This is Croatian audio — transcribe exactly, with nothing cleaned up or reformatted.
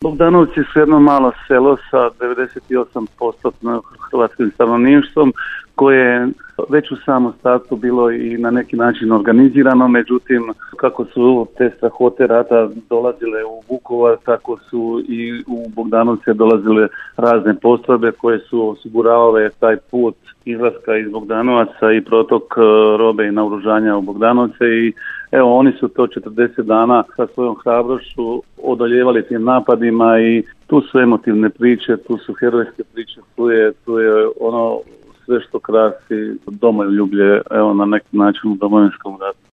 Bogdanovci su jedno malo selo sa devedeset osam posto hrvatskim stanovništvom koje je već u samom startu bilo i na neki način organizirano, međutim kako su te strahote rata dolazile u Vukovar, tako su i u Bogdanovce dolazile razne postrojbe koje su osiguravale taj put izlaska iz Bogdanovaca i protok robe i naoružanja u Bogdanovce i evo oni su to četrdeset dana sa svojom hrabrošću odoljevali tim napadima i tu su emotivne priče, tu su herojske priče, tu je, tu je ono sve što krasi domoljublje, evo na neki način u Domovinskom ratu.